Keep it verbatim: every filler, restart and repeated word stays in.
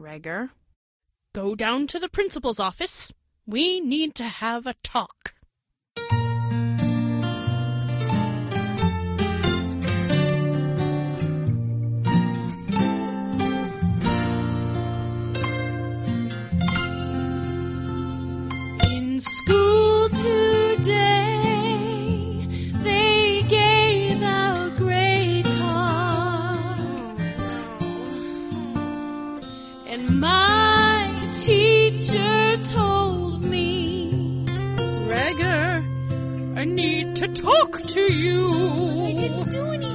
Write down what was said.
Gregor. Go down to the principal's office. We need to have a talk. In school today, they gave out grade cards, and my teacher told me, Gregor, I need to talk to you.